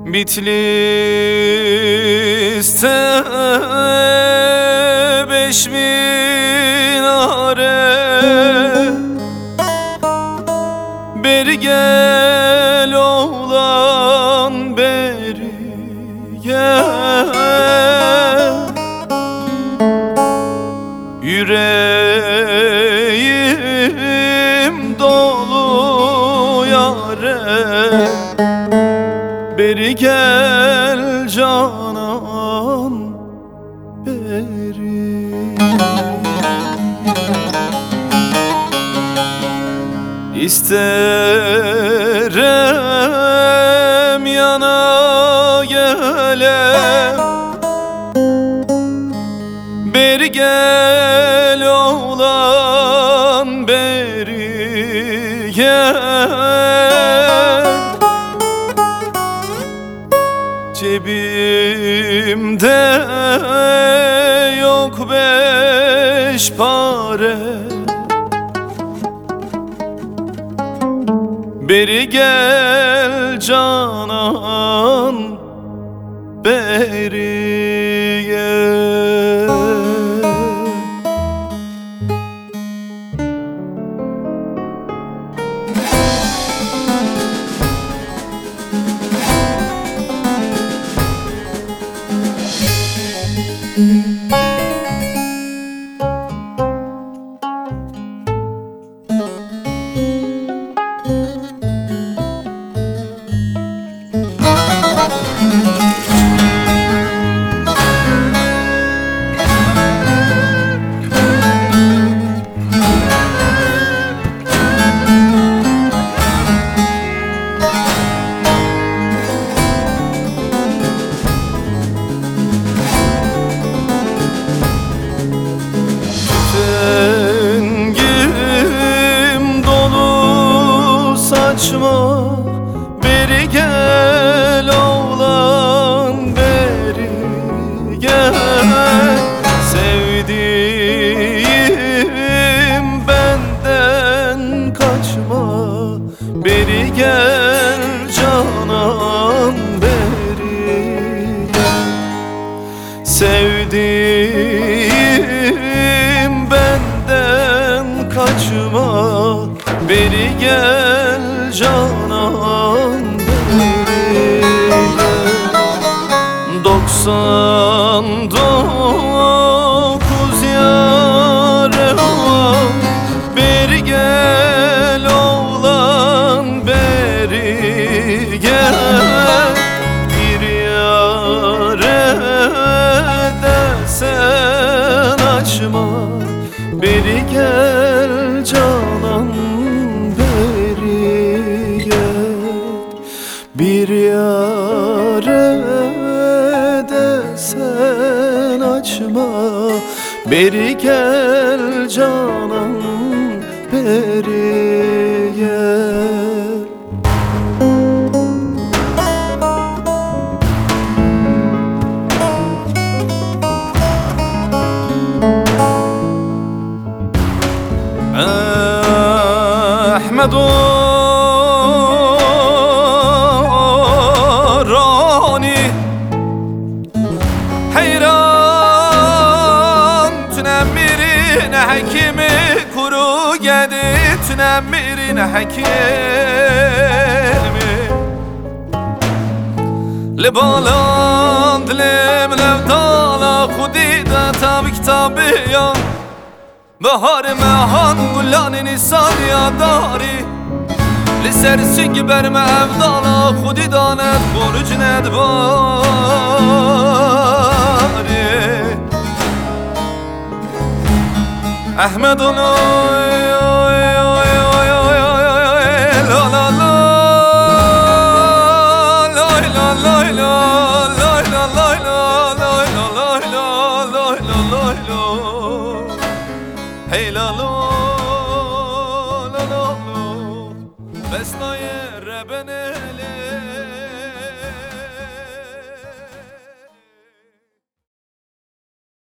Bitlis'te 5 minare, beri gel oğlan beri gel. Yüreğim dolu yâre, beri gel canan beri. İsterim yana gelem, beri gel oğlan beri gel. Cebimde yok 5 para, beri gel canan beri gel. Saçma, beri gel oğlan beri gel. Sevdiğim benden kaçma, beri gel canan beri gel. Sevdiğim benden kaçma, beri gel canan beri gel. 99 yâre var, beri gel oğlan beri gel. Bir yâre desen açma, beri gel canan beri gel. Bir yâre desen açma, beri gel canan beri gel. Ahmet Rani hayran, tünem birine hakimi kuru gedi, tünem birine hakimi libalan dilim levdala khudi da tabi kitabiyan. Bahar mehan gulan nisan yadari, lisersi berme evdala khudi danet boruc nedbari. Ahmet oy la la la la la la la la la la la la la la. Hey la la la la la, besnaye rebene le.